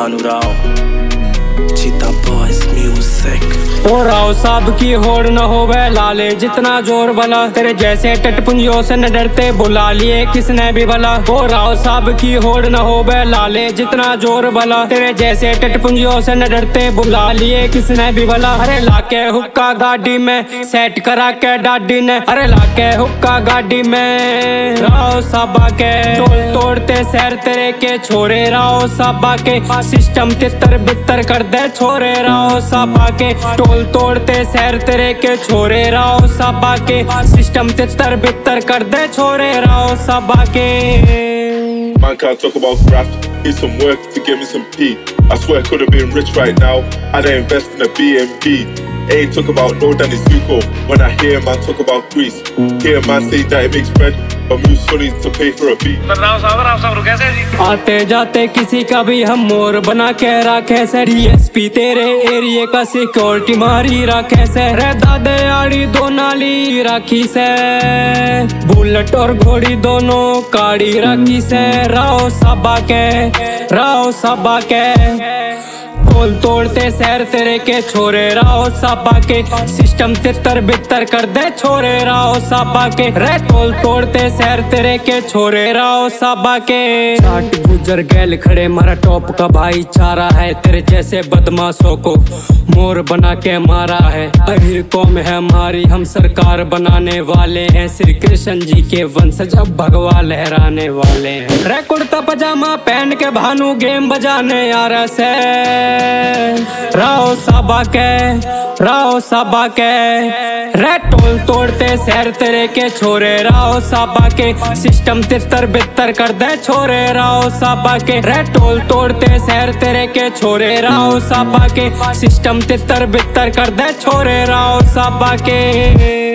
भानु राव, चीता boys music. ओ राव साहब की होड़ न होवे लाले जितना जोर भला, तेरे जैसे टटपुंजियों से न डरते बुला लिए किसने भी भला। ओ राव साहब की होड़ न होवे लाले जितना जोर भला, तेरे जैसे टटपुंजियों से न डरते बुला लिए किसने भी भला। अरे लाके हुक्का गाड़ी में सेट करा के डाडी ने, अरे लाके हुक्का गाड़ी में राव साहबा के टोल तोड़ते शहर तेरे के छोरे राव साहबा के, सिस्टम तितर बितर कर दे छोरे राव साहबा के, टोल तोड़ते शहर तेरे के छोरे राव साहबा के, सिस्टम तितर बितर कर दे छोरे राव साहबा के। Man can't talk about graft, need some work to give me some P. I swear I could've been rich right now, I'd invest in a BNB. Ain't talk about no Danny Zuko, when I hear man talk about Greece. Hear man say that it makes bread, but move sunny to pay for a beat. Rao साहब कैसे जी? आते जाते किसी का भी हम मोर बना के रखे से, DSP तेरे एरिया का सिक्योरिटी मारी रखे से, रे दादे आड़ी दो नाली राखी से, बुलेट और घोड़ी दोनों काड़ी राखी से राव साहबा के, राव साहबा के। टोल तोड़ते शहर तेरे के छोरे राव साहबा के, सिस्टम तितर बितर कर दे छोरे राव साहबा के, रे टोल तोड़ते शहर तेरे के छोरे राव साहबा के। चाट गुजर गैल खड़े मारा टॉप का भाईचारा है, तेरे जैसे बदमाशों को मोर बना के मारा है। अहिर कौम है हमारी, हम सरकार बनाने वाले हैं, श्री कृष्ण जी के वंशज अब भगवा लहराने वाले हैं। रे कुर्ता पजामा पहन के भानु गेम बजाने आ रहा से राव साहबा के, राव साहबा के, रे टोल तोड़ते शहर तेरे के छोरे राव साहबा के, सिस्टम तितर बितर कर दे छोरे राव साहबा के, रे टोल तोड़ते शहर तेरे के छोरे राव साहबा के, सिस्टम तितर बितर कर दे छोरे राव साहबा के।